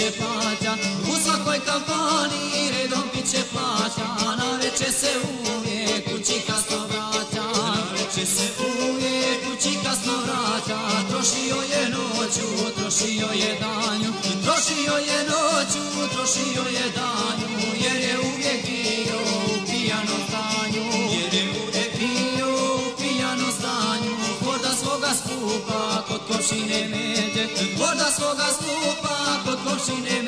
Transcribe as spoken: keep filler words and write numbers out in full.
piće plaća, u svakoj kafani redom piće plaća, naveče se uvijek kući kasno vraća, naveče se uvijek kući kasno vraća, trošio je noću, trošio je danju, trošio je noću, trošio je danju, jer je uvijek bio u pijanom stanju, jer je uvijek bio u pijanom stanju, voda svoga stupa kod košine međe, voda svoga stupa kod košine međe.